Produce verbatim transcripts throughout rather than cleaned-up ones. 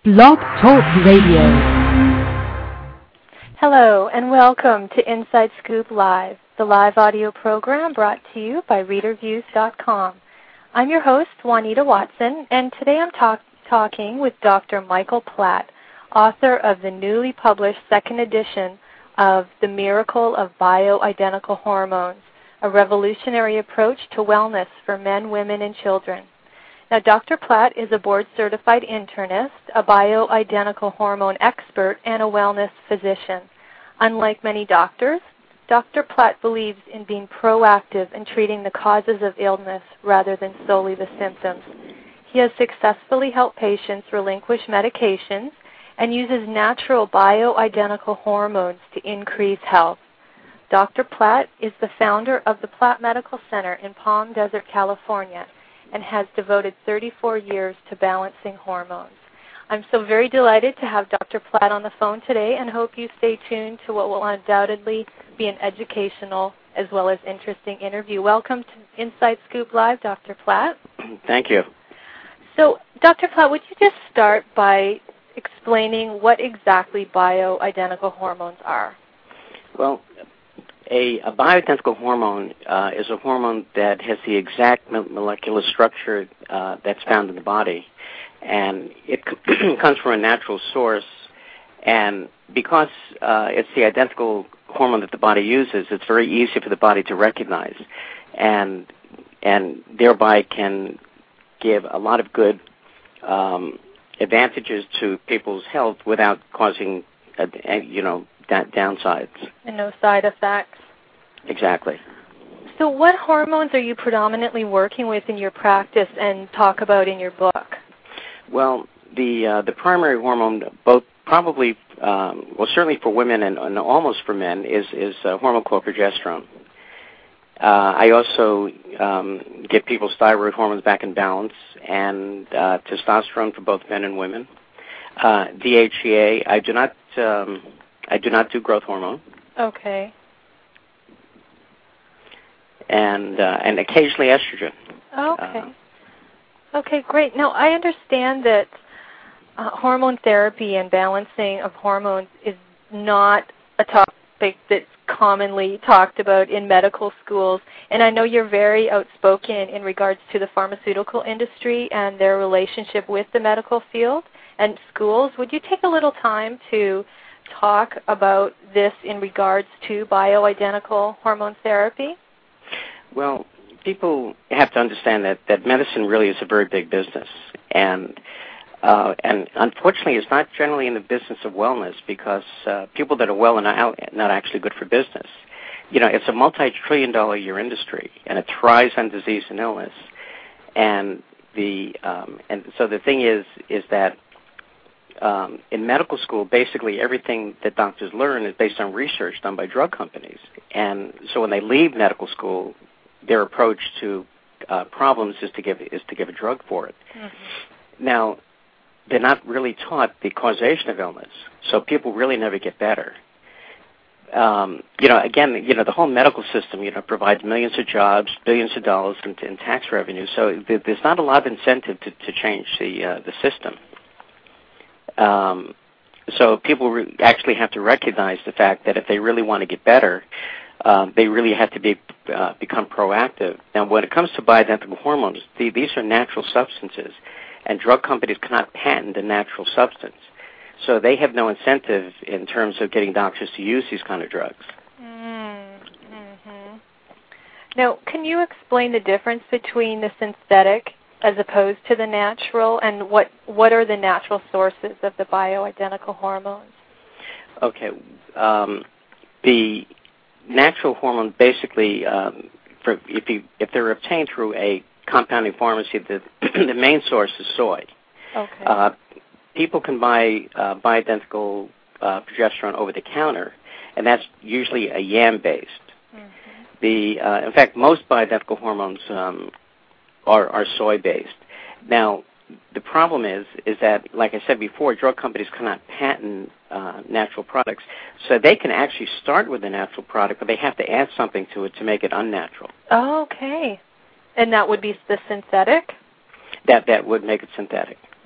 Blog Talk Radio. Hello and welcome to Inside Scoop Live, the live audio program brought to you by reader views dot com. I'm your host, Juanita Watson, and today I'm talk- talking with Doctor Michael Platt, author of the newly published second edition of The Miracle of Bioidentical Hormones, a revolutionary approach to wellness for men, women, and children. Now, Doctor Platt is a board-certified internist, a bioidentical hormone expert, and a wellness physician. Unlike many doctors, Doctor Platt believes in being proactive in treating the causes of illness rather than solely the symptoms. He has successfully helped patients relinquish medications and uses natural bioidentical hormones to increase health. Doctor Platt is the founder of the Platt Medical Center in Palm Desert, California, and has devoted thirty-four years to balancing hormones. I'm so very delighted to have Doctor Platt on the phone today and hope you stay tuned to what will undoubtedly be an educational as well as interesting interview. Welcome to Inside Scoop Live, Doctor Platt. Thank you. So, Doctor Platt, would you just start by explaining what exactly bioidentical hormones are? Well, A, a bioidentical hormone uh, is a hormone that has the exact molecular structure uh, that's found in the body, and it comes from a natural source. And because uh, it's the identical hormone that the body uses, it's very easy for the body to recognize, and and thereby can give a lot of good um, advantages to people's health without causing, uh, you know, downsides. And no side effects. Exactly. So what hormones are you predominantly working with in your practice and talk about in your book? Well, the uh, the primary hormone, both probably, um, well, certainly for women and, and almost for men, is, is a hormone called progesterone. Uh, I also um, get people's thyroid hormones back in balance, and uh, testosterone for both men and women. Uh, D H E A, I do not... Um, I do not do growth hormone. Okay. And uh, and occasionally estrogen. Okay. Uh, okay, great. Now, I understand that uh, hormone therapy and balancing of hormones is not a topic that's commonly talked about in medical schools, and I know you're very outspoken in regards to the pharmaceutical industry and their relationship with the medical field and schools. Would you take a little time to talk about this in regards to bioidentical hormone therapy? Well, people have to understand that, that medicine really is a very big business, and uh, and unfortunately it's not generally in the business of wellness because uh, people that are well are not, not actually good for business. You know, it's a multi-trillion dollar year industry, and it thrives on disease and illness. And the um, and so the thing is is that Um, in medical school, basically everything that doctors learn is based on research done by drug companies. And so when they leave medical school, their approach to uh, problems is to give is to give a drug for it. Mm-hmm. Now, they're not really taught the causation of illness, so people really never get better. Um, you know, again, you know, the whole medical system, you know, provides millions of jobs, billions of dollars in, in tax revenue. So th- there's not a lot of incentive to, to change the uh, the system. Um, so people re- actually have to recognize the fact that if they really want to get better, uh, they really have to be uh, become proactive. Now, when it comes to bioidentical hormones, the, these are natural substances, and drug companies cannot patent a natural substance. So they have no incentive in terms of getting doctors to use these kind of drugs. Mm-hmm. Now, can you explain the difference between the synthetic as opposed to the natural, and what, what are the natural sources of the bioidentical hormones? Okay. Um, the natural hormones basically, um, for, if, you, if they're obtained through a compounding pharmacy, the, the main source is soy. Okay. Uh, people can buy uh, bioidentical uh, progesterone over the counter, and that's usually a yam-based. Mm-hmm. The, uh, in fact, most bioidentical hormones um, Are, are soy-based. Now, the problem is, is that, like I said before, drug companies cannot patent uh, natural products, so they can actually start with a natural product, but they have to add something to it to make it unnatural. Oh, okay. And that would be the synthetic? That that would make it synthetic.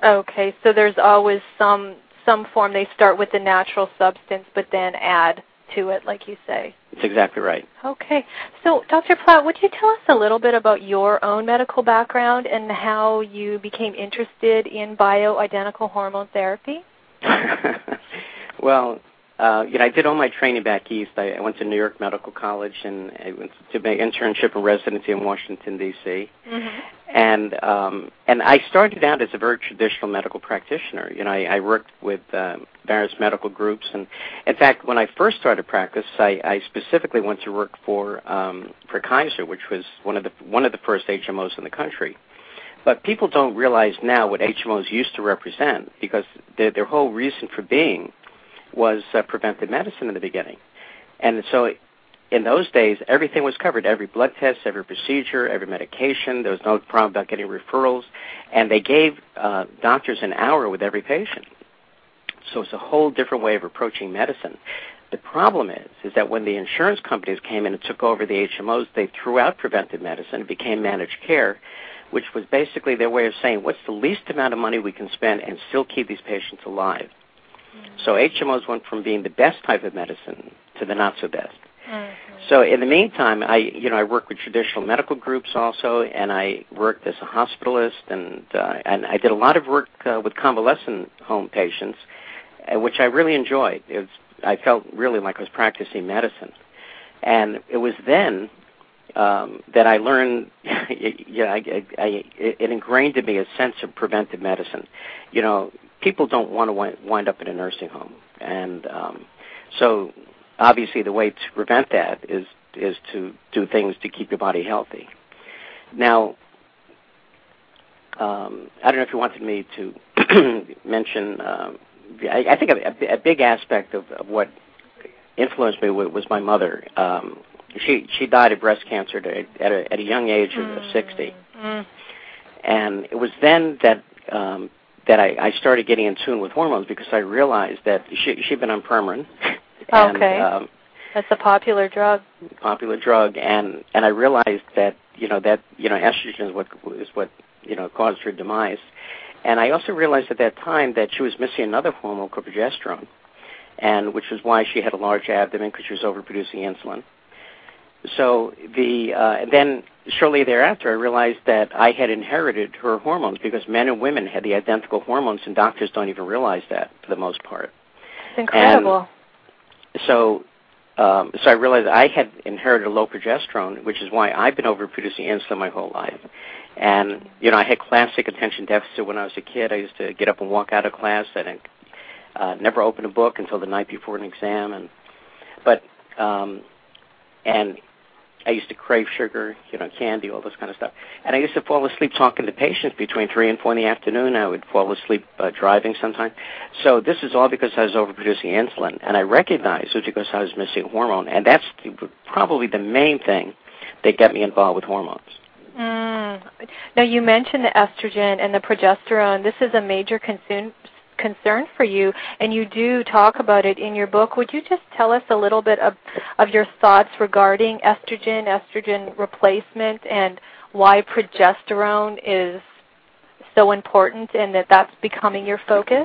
Okay, so there's always some some form. They start with the natural substance, but then add to it, like you say. That's exactly right. Okay. So, Doctor Platt, would you tell us a little bit about your own medical background and how you became interested in bioidentical hormone therapy? Well, uh, you know, I did all my training back east. I, I went to New York Medical College, and I went to my internship and residency in Washington, D C Mm-hmm. And um, and I started out as a very traditional medical practitioner. You know, I, I worked with uh, various medical groups, and in fact, when I first started practice, I, I specifically went to work for um, for Kaiser, which was one of the one of the first H M Os in the country. But people don't realize now what H M Os used to represent, because their, their whole reason for being was uh, preventive medicine in the beginning. And so in those days, everything was covered, every blood test, every procedure, every medication. There was no problem about getting referrals. And they gave uh, doctors an hour with every patient. So it's a whole different way of approaching medicine. The problem is, is that when the insurance companies came in and took over the H M Os, they threw out preventive medicine. It became managed care, which was basically their way of saying, what's the least amount of money we can spend and still keep these patients alive? Mm-hmm. So H M Os went from being the best type of medicine to the not so best. Mm-hmm. So in the meantime, I, you know, I worked with traditional medical groups also, and I worked as a hospitalist, and uh, and I did a lot of work uh, with convalescent home patients, uh, which I really enjoyed. It was, I felt really like I was practicing medicine, and it was then um, that I learned, you know, I, I, it ingrained in me a sense of preventive medicine. You know, people don't want to wind up in a nursing home, and um, so obviously the way to prevent that is is to do things to keep your body healthy. Now, um, I don't know if you wanted me to mention, um, I, I think a, a big aspect of, of what influenced me was my mother. Um, she she died of breast cancer at a, at a, at a young age of, of sixty. Mm. And it was then that um, that I, I started getting in tune with hormones, because I realized that she, she'd been on Premarin. And, okay. Um, That's a popular drug. Popular drug, and, and I realized that you know that you know estrogen is what is what you know caused her demise, and I also realized at that time that she was missing another hormone called progesterone, and which was why she had a large abdomen, because she was overproducing insulin. So the uh, and then shortly thereafter, I realized that I had inherited her hormones, because men and women had the identical hormones, and doctors don't even realize that for the most part. It's incredible. And so. Um, so I realized I had inherited low progesterone, which is why I've been overproducing insulin my whole life. And, you know, I had classic attention deficit when I was a kid. I used to get up and walk out of class. I didn't, uh, never open a book until the night before an exam. And, but, um, and I used to crave sugar, you know, candy, all this kind of stuff. And I used to fall asleep talking to patients between three and four in the afternoon. I would fall asleep uh, driving sometimes. So this is all because I was overproducing insulin. And I recognized it was because I was missing hormone. And that's the, probably the main thing that got me involved with hormones. Mm. Now, you mentioned the estrogen and the progesterone. This is a major concern concern for you, and you do talk about it in your book. Would you just tell us a little bit of, of your thoughts regarding estrogen, estrogen replacement, and why progesterone is so important, and that that's becoming your focus?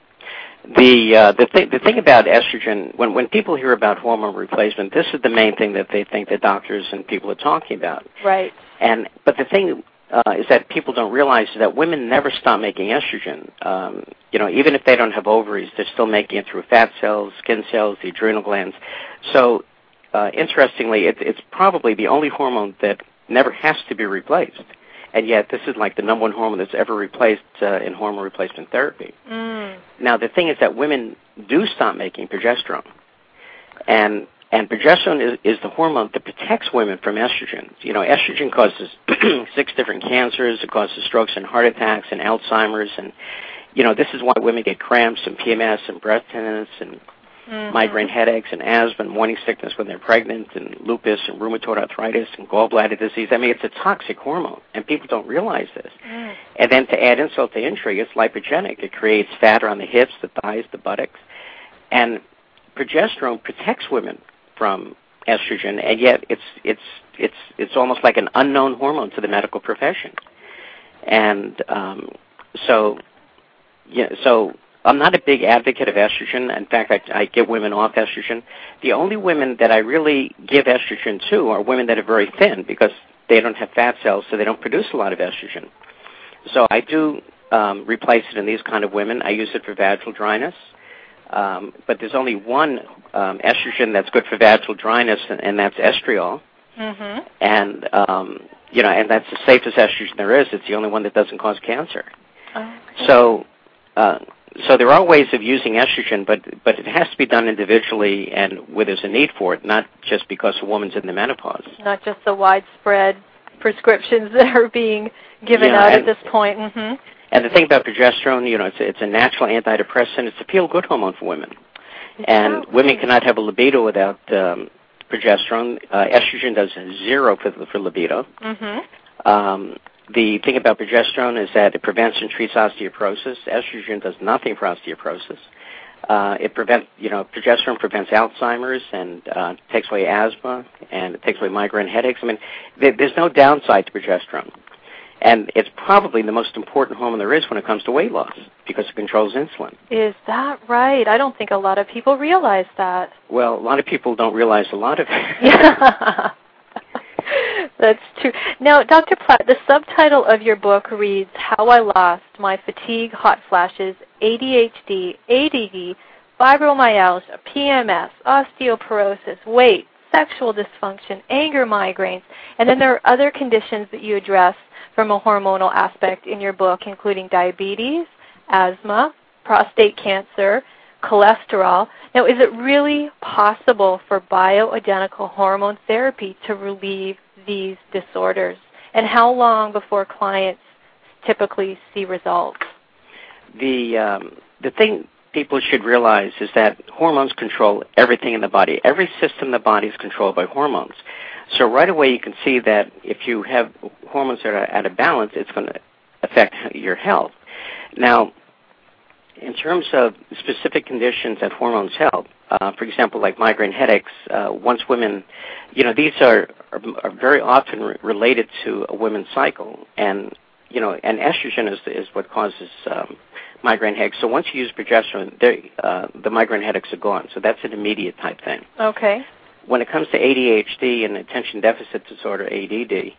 The uh, the thing the thing about estrogen, when when people hear about hormone replacement, this is the main thing that they think that doctors and people are talking about. Right. And but the thing Uh, is that people don't realize that women never stop making estrogen. Um, you know, even if they don't have ovaries, they're still making it through fat cells, skin cells, the adrenal glands. So, uh, interestingly, it, it's probably the only hormone that never has to be replaced. And yet, this is like the number one hormone that's ever replaced uh, in hormone replacement therapy. Mm. Now, the thing is that women do stop making progesterone. And And progesterone is, is the hormone that protects women from estrogen. You know, estrogen causes six different cancers. It causes strokes and heart attacks and Alzheimer's. And, you know, this is why women get cramps and P M S and breast tenderness and mm-hmm. migraine headaches and asthma and morning sickness when they're pregnant and lupus and rheumatoid arthritis and gallbladder disease. I mean, it's a toxic hormone, and people don't realize this. Mm. And then to add insult to injury, it's lipogenic. It creates fat around the hips, the thighs, the buttocks. And progesterone protects women from estrogen, and yet it's it's it's it's almost like an unknown hormone to the medical profession. And um, so yeah, so I'm not a big advocate of estrogen. In fact, I, I get women off estrogen. The only women that I really give estrogen to are women that are very thin because they don't have fat cells, so they don't produce a lot of estrogen. So I do um, replace it in these kind of women. I use it for vaginal dryness. Um, but there's only one um, estrogen that's good for vaginal dryness, and, and that's estriol. Mm-hmm. And, um, you know, and that's the safest estrogen there is. It's the only one that doesn't cause cancer. Okay. So, uh, so there are ways of using estrogen, but but it has to be done individually and where there's a need for it, not just because a woman's in the menopause. Not just the widespread prescriptions that are being given yeah, out and, at this point. Mm-hmm. And the thing about progesterone, you know, it's a, it's a natural antidepressant. It's a feel-good hormone for women. Is and that women right? cannot have a libido without um, progesterone. Uh, estrogen does zero for, for libido. Mm-hmm. Um, the thing about progesterone is that it prevents and treats osteoporosis. Estrogen does nothing for osteoporosis. Uh, it prevents, you know, progesterone prevents Alzheimer's and uh, takes away asthma, and it takes away migraine headaches. I mean, there, there's no downside to progesterone. And it's probably the most important hormone there is when it comes to weight loss because it controls insulin. Is that right? I don't think a lot of people realize that. Well, a lot of people don't realize a lot of it. Yeah. That's true. Now, Doctor Platt, the subtitle of your book reads, How I Lost My Fatigue, Hot Flashes, A D H D, A D D, Fibromyalgia, P M S, Osteoporosis, Weight, Sexual Dysfunction, Anger Migraines, and then there are other conditions that you address from a hormonal aspect in your book, including diabetes, asthma, prostate cancer, cholesterol. Now, is it really possible for bioidentical hormone therapy to relieve these disorders? And how long before clients typically see results? The um, the thing people should realize is that hormones control everything in the body. Every system in the body is controlled by hormones. So right away you can see that if you have hormones that are out of balance, it's going to affect your health. Now, in terms of specific conditions that hormones help, uh, for example, like migraine headaches, uh, once women, you know, these are, are, are very often re- related to a women's cycle, and you know, and estrogen is is what causes um, migraine headaches. So once you use progesterone, uh, the migraine headaches are gone. So that's an immediate type thing. Okay. When it comes to A D H D and attention deficit disorder, A D D,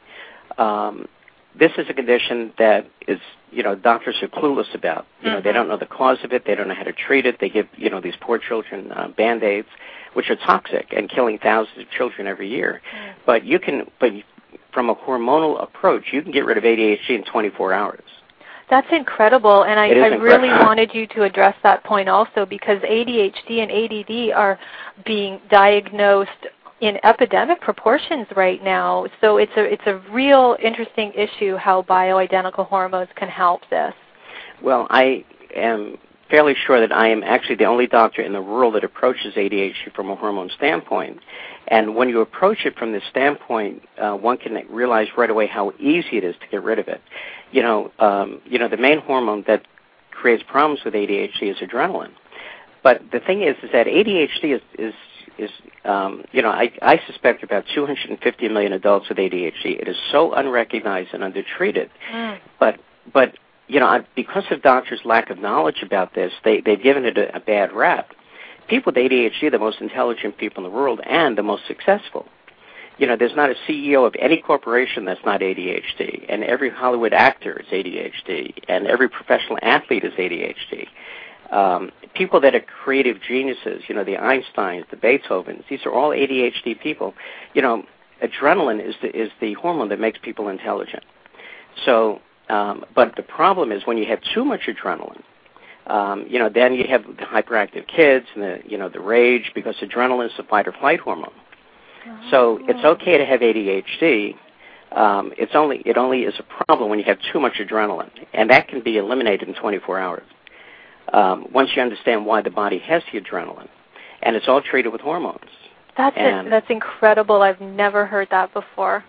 um, this is a condition that is, you know, doctors are clueless about. You know, mm-hmm. They don't know the cause of it. They don't know how to treat it. They give, you know, these poor children uh, Band-Aids, which are toxic and killing thousands of children every year. Mm. But you can, but from a hormonal approach, you can get rid of A D H D in twenty-four hours. That's incredible, and I, I incredible. really wanted you to address that point also, because A D H D and A D D are being diagnosed in epidemic proportions right now. So it's a it's a real interesting issue how bioidentical hormones can help this. Well, I am fairly sure that I am actually the only doctor in the world that approaches A D H D from a hormone standpoint. And when you approach it from this standpoint, uh, one can realize right away how easy it is to get rid of it. You know, um, you know, the main hormone that creates problems with A D H D is adrenaline. But the thing is, is that A D H D is, is, is um, you know, I, I suspect about two hundred fifty million adults with A D H D. It is so unrecognized and undertreated. Mm. But, but, you know, because of doctors' lack of knowledge about this, they, they've given it a, a bad rap. People with A D H D are the most intelligent people in the world and the most successful. You know, there's not a C E O of any corporation that's not A D H D, and every Hollywood actor is A D H D, and every professional athlete is A D H D. Um, people that are creative geniuses, you know, the Einsteins, the Beethovens, these are all A D H D people. You know, adrenaline is the, is the hormone that makes people intelligent. So, um, but the problem is when you have too much adrenaline, Um, you know, then you have the hyperactive kids and the, you know, the rage, because adrenaline is the fight or flight hormone. Oh. So it's okay to have A D H D. Um, it's only it only is a problem when you have too much adrenaline, and that can be eliminated in twenty-four hours. Um, once you understand why the body has the adrenaline, and it's all treated with hormones. That's it. That's incredible. I've never heard that before.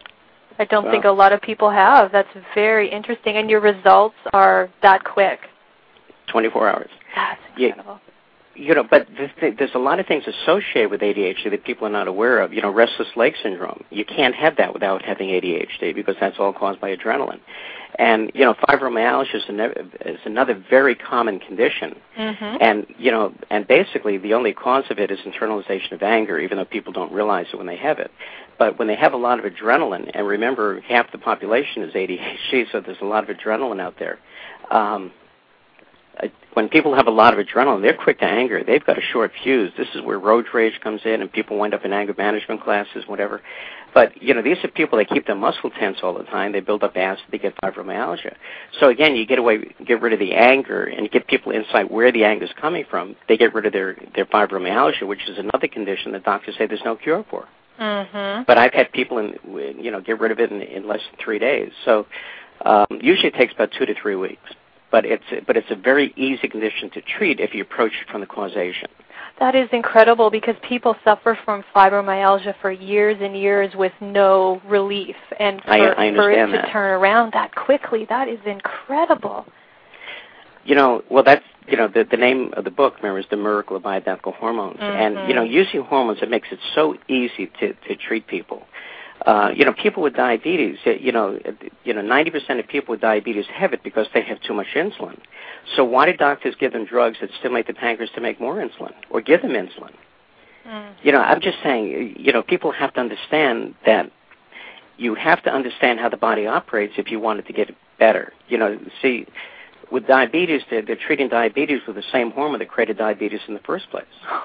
I don't well, think a lot of people have. That's very interesting, and your results are that quick. twenty-four hours. That's incredible. you know, but th- there's a lot of things associated with A D H D that people are not aware of. You know, restless leg syndrome. You can't have that without having A D H D because that's all caused by adrenaline. And, you know, fibromyalgia is, an- is another very common condition. Mm-hmm. And, you know, and basically the only cause of it is internalization of anger, even though people don't realize it when they have it. But when they have a lot of adrenaline, and remember, half the population is A D H D, so there's a lot of adrenaline out there. Um, when people have a lot of adrenaline, they're quick to anger. They've got a short fuse. This is where road rage comes in, and people wind up in anger management classes, whatever. But, you know, these are people that keep their muscle tense all the time. They build up acid. They get fibromyalgia. So, again, you get away, get rid of the anger and get people insight where the anger is coming from. They get rid of their, their fibromyalgia, which is another condition that doctors say there's no cure for. Mm-hmm. But I've had people, in, you know, get rid of it in, in less than three days. So um, usually it takes about two to three weeks. But it's but it's a very easy condition to treat if you approach it from the causation. That is incredible because people suffer from fibromyalgia for years and years with no relief, and for, I, I for it to that. turn around that quickly, that is incredible. You know, well, that's you know the the name of the book, remember, is The Miracle of Bioidentical Hormones, mm-hmm. and you know, using hormones, it makes it so easy to to treat people. Uh, you know, people with diabetes, you know, you know, ninety percent of people with diabetes have it because they have too much insulin. So why do doctors give them drugs that stimulate the pancreas to make more insulin, or give them insulin? Mm. You know, I'm just saying, you know, people have to understand that you have to understand how the body operates if you want it to get better. You know, see, with diabetes, they're, they're treating diabetes with the same hormone that created diabetes in the first place.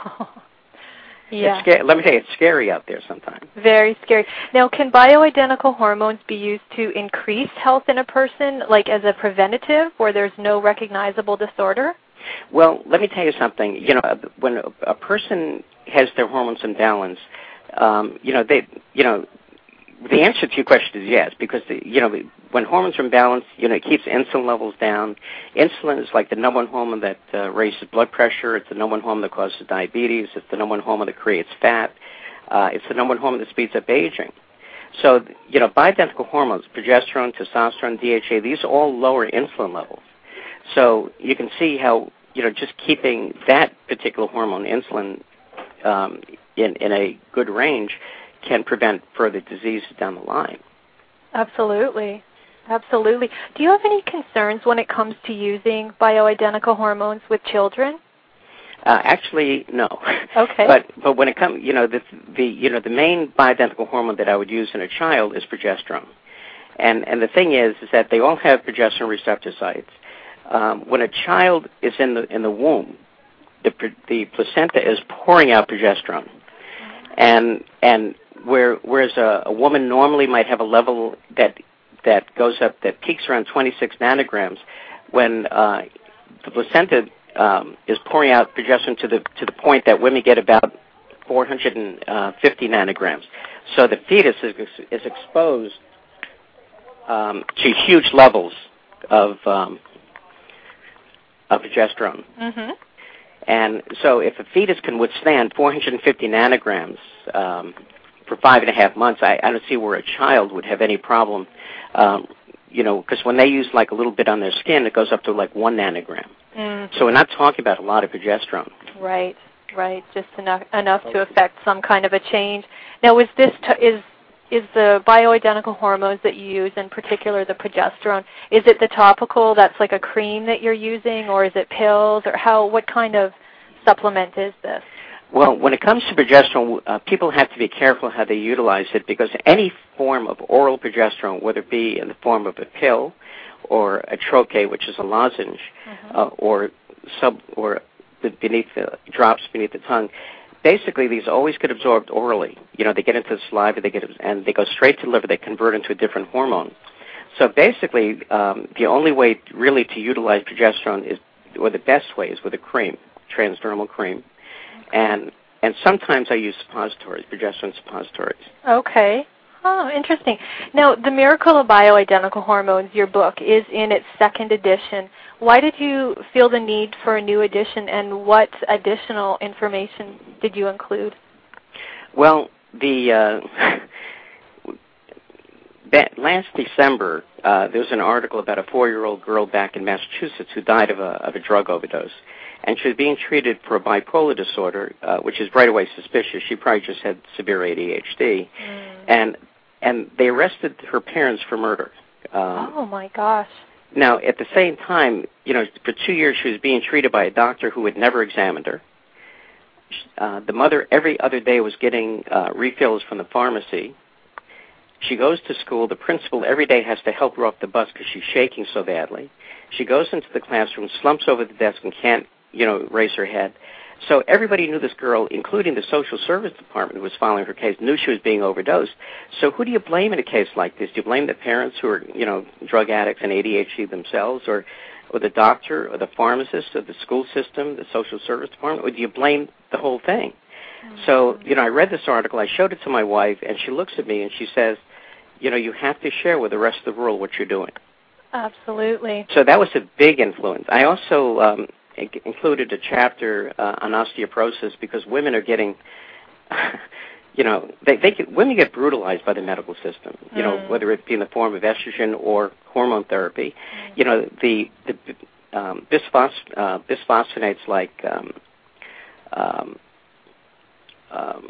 Yeah. It's Let me tell you, it's scary out there sometimes. Very scary. Now, can bioidentical hormones be used to increase health in a person, like as a preventative, where there's no recognizable disorder? Well, let me tell you something. You know, when a, a person has their hormones imbalanced, um, you know, they, you know, the answer to your question is yes, because, the, you know, when hormones are imbalanced, you know, it keeps insulin levels down. Insulin is like the number one hormone that uh, raises blood pressure. It's the number one hormone that causes diabetes. It's the number one hormone that creates fat. Uh, it's the number one hormone that speeds up aging. So, you know, bioidentical hormones, progesterone, testosterone, D H A, these all lower insulin levels. So you can see how, you know, just keeping that particular hormone, insulin, um, in, in a good range can prevent further diseases down the line. Absolutely. Absolutely. Do you have any concerns when it comes to using bioidentical hormones with children? Uh, actually, no. Okay. But but when it comes, you know, the the you know the main bioidentical hormone that I would use in a child is progesterone, and and the thing is is that they all have progesterone receptor sites. Um, when a child is in the in the womb, the the placenta is pouring out progesterone, and and where whereas a, a woman normally might have a level that that goes up that peaks around twenty-six nanograms, when uh, the placenta um, is pouring out progesterone to the to the point that women get about four hundred fifty nanograms. So the fetus is is exposed um, to huge levels of um, of progesterone. Mm-hmm. And so if a fetus can withstand four hundred fifty nanograms um, for five and a half months, I, I don't see where a child would have any problem, um, you know, because when they use like a little bit on their skin, it goes up to like one nanogram. Mm-hmm. So we're not talking about a lot of progesterone. Right, right, just enough enough to affect some kind of a change. Now, is this t- is is the bioidentical hormones that you use, in particular the progesterone, is it the topical that's like a cream that you're using, or is it pills, or how? What kind of supplement is this? Well, when it comes to progesterone, uh, people have to be careful how they utilize it, because any form of oral progesterone, whether it be in the form of a pill or a troche, which is a lozenge, mm-hmm. uh, or sub or beneath the drops beneath the tongue, basically these always get absorbed orally. You know, they get into the saliva, they get and they go straight to the liver. They convert into a different hormone. So basically, um, the only way really to utilize progesterone is, or the best way, is with a cream, transdermal cream. And and sometimes I use suppositories, progesterone suppositories. Okay. Oh, interesting. Now, The Miracle of Bioidentical Hormones, your book, is in its second edition. Why did you feel the need for a new edition, and what additional information did you include? Well, the uh, that last December, uh, there was an article about a four-year-old girl back in Massachusetts who died of a, of a drug overdose. And she was being treated for a bipolar disorder, uh, which is right away suspicious. She probably just had severe A D H D. Mm. And and they arrested her parents for murder. Um, oh, my gosh. Now, at the same time, you know, for two years she was being treated by a doctor who had never examined her. Uh, the mother every other day was getting uh, refills from the pharmacy. She goes to school. The principal every day has to help her off the bus because she's shaking so badly. She goes into the classroom, slumps over the desk, and can't, you know, raise her head. So everybody knew this girl, including the social service department who was following her case, knew she was being overdosed. So who do you blame in a case like this? Do you blame the parents who are, you know, drug addicts and A D H D themselves, or, or the doctor, or the pharmacist, or the school system, the social service department, or do you blame the whole thing? Mm-hmm. So, you know, I read this article, I showed it to my wife, and she looks at me and she says, you know, you have to share with the rest of the world what you're doing. Absolutely. So that was a big influence. I also um, included a chapter uh, on osteoporosis because women are getting, you know, they, they get, women get brutalized by the medical system, you mm. know, whether it be in the form of estrogen or hormone therapy. Mm. You know, the, the um, bisphos, uh, bisphosphonates like, um, um, um,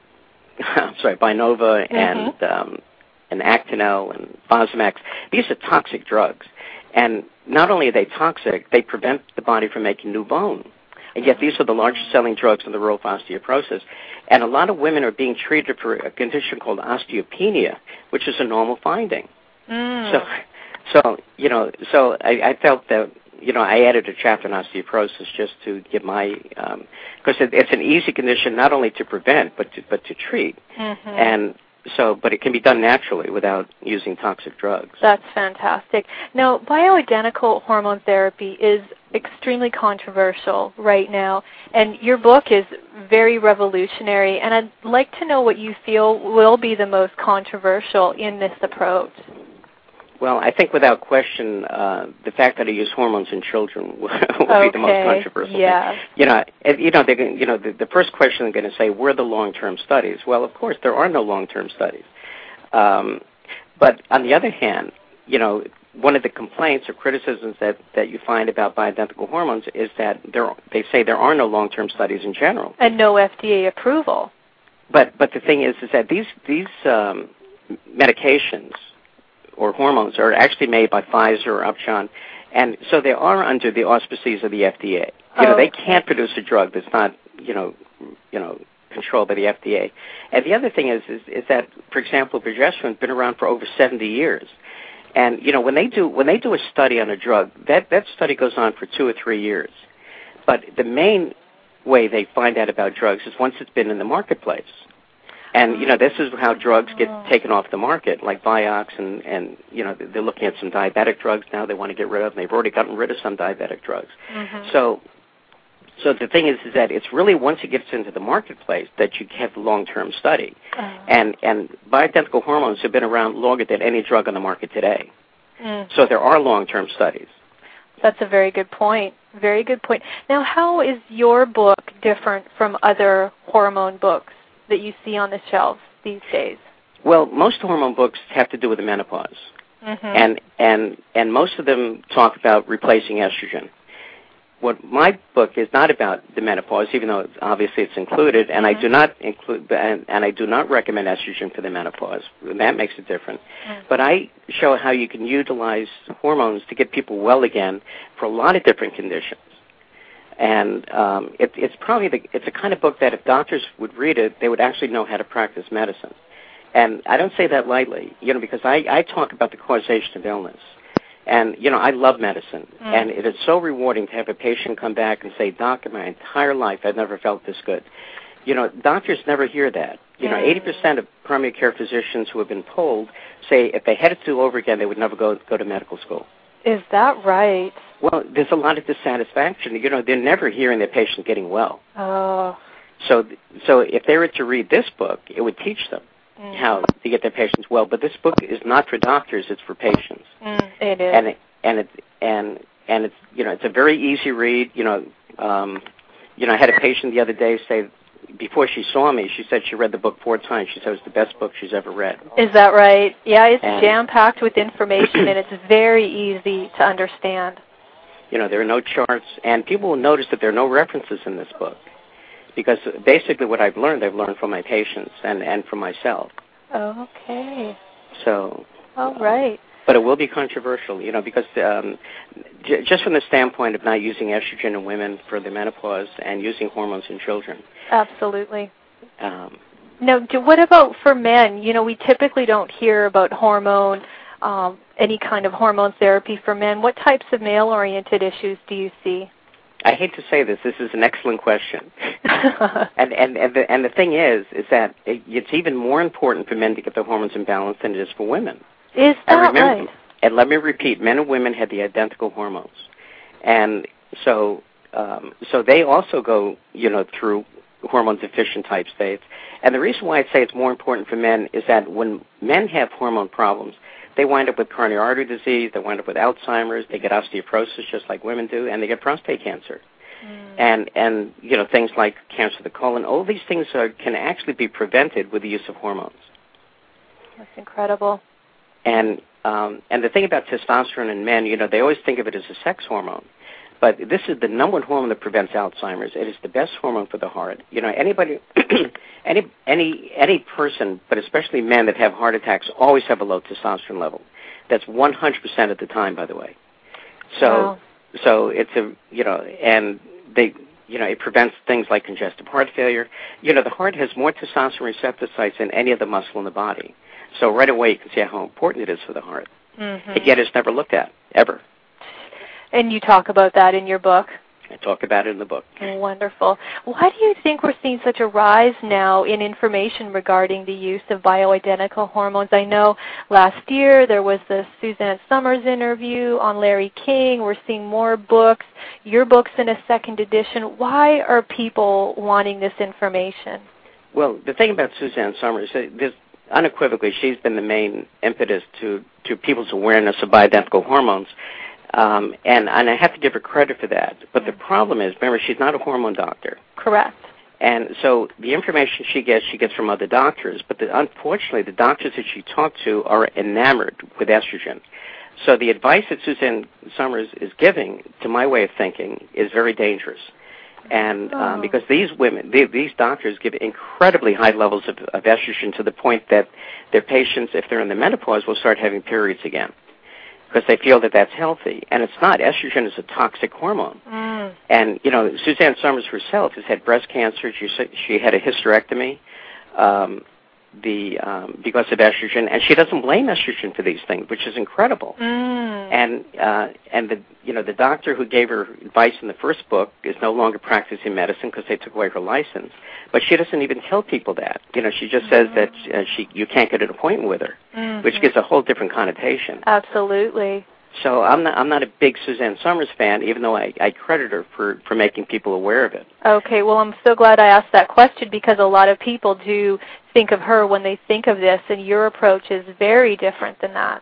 I'm sorry, Binova mm-hmm. and um, and Actonel and Fosamax, these are toxic drugs. And not only are they toxic, they prevent the body from making new bone. And yet these are the largest selling drugs in the world for osteoporosis. And a lot of women are being treated for a condition called osteopenia, which is a normal finding. Mm. So, so you know, so I, I felt that, you know, I added a chapter on osteoporosis just to give my, um, because it, it's an easy condition not only to prevent, but to, but to treat. Mm-hmm. And So, but it can be done naturally without using toxic drugs. That's fantastic. Now, bioidentical hormone therapy is extremely controversial right now, and your book is very revolutionary, and I'd like to know what you feel will be the most controversial in this approach. Well, I think without question, uh, the fact that I use hormones in children will okay. be the most controversial yeah. thing. You know, you know, they're gonna, you know, the, the first question they're going to say, where are the long-term studies? Well, of course, there are no long-term studies. Um, but on the other hand, you know, one of the complaints or criticisms that, that you find about bioidentical hormones is that there, they say there are no long-term studies in general. And no F D A approval. But but the thing is, is that these these um, medications or hormones are actually made by Pfizer or Upjohn, and so they are under the auspices of the F D A. You oh, know, they can't produce a drug that's not, you know, you know, controlled by the F D A. And the other thing is, is, is that, for example, progesterone's been around for over seventy years, and you know, when they do when they do a study on a drug, that that study goes on for two or three years. But the main way they find out about drugs is once it's been in the marketplace. And, you know, this is how drugs get taken off the market, like Vioxx, and, and, you know, they're looking at some diabetic drugs now they want to get rid of, and they've already gotten rid of some diabetic drugs. Mm-hmm. So so the thing is, is that it's really once it gets into the marketplace that you have the long-term study. Oh. And, and bioidentical hormones have been around longer than any drug on the market today. Mm. So there are long-term studies. That's a very good point. Very good point. Now, how is your book different from other hormone books that you see on the shelves these days? Well, most hormone books have to do with the menopause, mm-hmm. and and and most of them talk about replacing estrogen. What my book is not about the menopause, even though it's, obviously it's included, and mm-hmm. I do not include and, and I do not recommend estrogen for the menopause. That makes it different. Mm-hmm. But I show how you can utilize hormones to get people well again for a lot of different conditions. And um, it, it's probably the, it's a kind of book that if doctors would read it, they would actually know how to practice medicine. And I don't say that lightly, you know, because I, I talk about the causation of illness. And, you know, I love medicine. Mm. And it is so rewarding to have a patient come back and say, Doc, in my entire life, I've never felt this good. You know, doctors never hear that. You know, eighty percent of primary care physicians who have been polled say if they had it to do over again, they would never go go to medical school. Is that right? Well, there's a lot of dissatisfaction. You know, they're never hearing their patient getting well. Oh. So, so if they were to read this book, it would teach them mm. how to get their patients well. But this book is not for doctors; it's for patients. Mm, it is. And it, and it, and and it's you know it's a very easy read. You know, um, you know, I had a patient the other day say before she saw me, she said she read the book four times. She said it was the best book she's ever read. Is that right? Yeah, it's and, jam-packed with information, and it's very easy to understand. You know, there are no charts, and people will notice that there are no references in this book, because basically what I've learned, I've learned from my patients and, and from myself. Okay. So. All right. Um, but it will be controversial, you know, because um, j- just from the standpoint of not using estrogen in women for the menopause and using hormones in children. Absolutely. Um, now, do, what about for men? You know, we typically don't hear about hormone, um, any kind of hormone therapy for men. What types of male-oriented issues do you see? I hate to say this. This is an excellent question. and and and the, and the thing is, is that it, it's even more important for men to get their hormones in balance than it is for women. Is that and remember, right? And let me repeat, men and women have the identical hormones. And so um, so they also go, you know, through hormone deficient type states. And the reason why I say it's more important for men is that when men have hormone problems, they wind up with coronary artery disease, they wind up with Alzheimer's, they get osteoporosis just like women do, and they get prostate cancer. Mm. And, and you know, things like cancer of the colon, all these things are, can actually be prevented with the use of hormones. That's incredible. And um, and the thing about testosterone in men, you know, they always think of it as a sex hormone. But this is the number one hormone that prevents Alzheimer's. It is the best hormone for the heart. You know, anybody, any any any person, but especially men that have heart attacks, always have a low testosterone level. That's one hundred percent of the time, by the way. So, wow. so it's a, you know, and they, you know, it prevents things like congestive heart failure. You know, the heart has more testosterone receptor sites than any other muscle in the body. So right away you can see how important it is for the heart. Mm-hmm. And yet it's never looked at, ever. And you talk about that in your book? I talk about it in the book. Wonderful. Why do you think we're seeing such a rise now in information regarding the use of bioidentical hormones? I know last year there was the Suzanne Somers interview on Larry King. We're seeing more books. Your book's in a second edition. Why are people wanting this information? Well, the thing about Suzanne Somers, there's unequivocally, she's been the main impetus to, to people's awareness of bioidentical hormones, um, and, and I have to give her credit for that. But mm-hmm. the problem is, remember, she's not a hormone doctor. Correct. And so the information she gets, she gets from other doctors, but the, unfortunately, the doctors that she talked to are enamored with estrogen. So the advice that Suzanne Somers is giving, to my way of thinking, is very dangerous. And um, because these women, they, these doctors give incredibly high levels of, of estrogen to the point that their patients, if they're in the menopause, will start having periods again because they feel that that's healthy. And it's not. Estrogen is a toxic hormone. Mm. And, you know, Suzanne Somers herself has had breast cancer. She, she had a hysterectomy um, the um, because of estrogen, and she doesn't blame estrogen for these things, which is incredible. Mm. And uh, and the you know the doctor who gave her advice in the first book is no longer practicing medicine because they took away her license. But she doesn't even tell people that. You know, she just mm-hmm. says that uh, she you can't get an appointment with her, mm-hmm. which gives a whole different connotation. Absolutely. So I'm not I'm not a big Suzanne Somers fan, even though I, I credit her for, for making people aware of it. Okay, well, I'm so glad I asked that question because a lot of people do think of her when they think of this, and your approach is very different than that.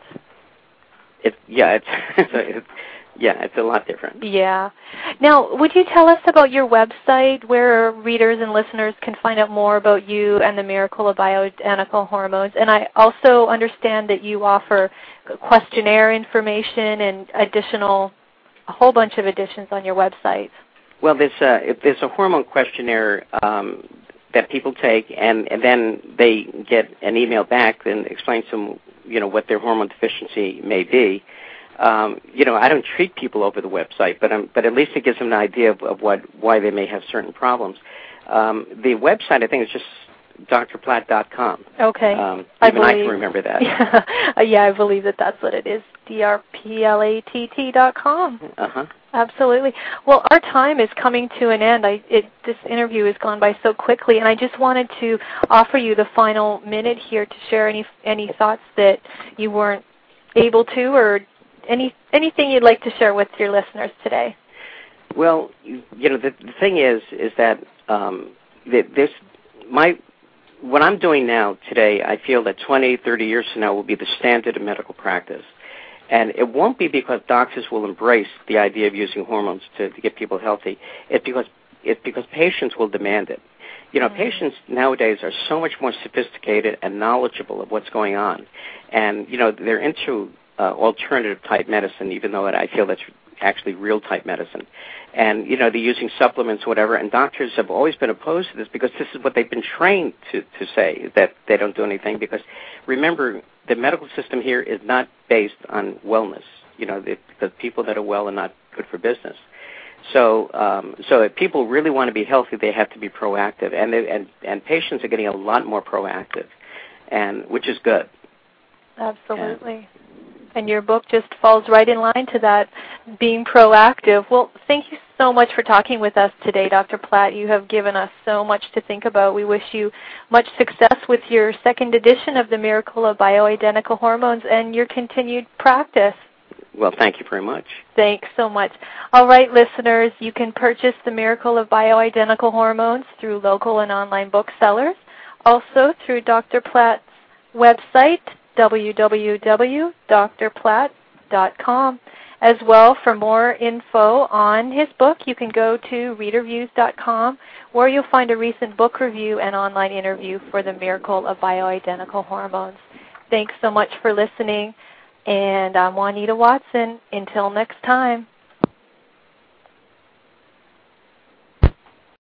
It yeah, it's, it's yeah, it's a lot different. Yeah. Now, would you tell us about your website where readers and listeners can find out more about you and the miracle of bioidentical hormones? And I also understand that you offer questionnaire information and additional, a whole bunch of additions on your website. Well, there's a, there's a hormone questionnaire um, that people take, and, and then they get an email back that explains to them, you know, what their hormone deficiency may be. Um, you know, I don't treat people over the website, but um, but at least it gives them an idea of, of what why they may have certain problems. Um, the website, I think, is just D R platt dot com. Okay. Um, I even believe, I can remember that. Yeah, yeah, I believe that that's what it is, D R platt dot com. Uh-huh. Absolutely. Well, our time is coming to an end. I, it, this interview has gone by so quickly, and I just wanted to offer you the final minute here to share any any thoughts that you weren't able to, or any anything you'd like to share with your listeners today. Well, you, you know, the, the thing is, is that um, that this my what I'm doing now today, I feel that twenty, thirty years from now will be the standard of medical practice. And it won't be because doctors will embrace the idea of using hormones to, to get people healthy. It's because it's because patients will demand it. You know, mm. patients nowadays are so much more sophisticated and knowledgeable of what's going on. And, you know, they're into uh, alternative type medicine, even though I feel that's actually real type medicine. And, you know, they're using supplements or whatever, and doctors have always been opposed to this because this is what they've been trained to, to say, that they don't do anything. Because, remember, the medical system here is not based on wellness. You know, the, the people that are well are not good for business. So, um, so if people really want to be healthy, they have to be proactive, and they, and and patients are getting a lot more proactive, and which is good. Absolutely. And, and your book just falls right in line to that, being proactive. Well, thank you so much for talking with us today, Doctor Platt. You have given us so much to think about. We wish you much success with your second edition of The Miracle of Bioidentical Hormones and your continued practice. Well, thank you very much. Thanks so much. All right, listeners, you can purchase The Miracle of Bioidentical Hormones through local and online booksellers, also through Doctor Platt's website, w w w dot d r platt dot com. As well, for more info on his book, you can go to reader views dot com, where you'll find a recent book review and online interview for The Miracle of Bioidentical Hormones. Thanks so much for listening. And I'm Juanita Watson. Until next time.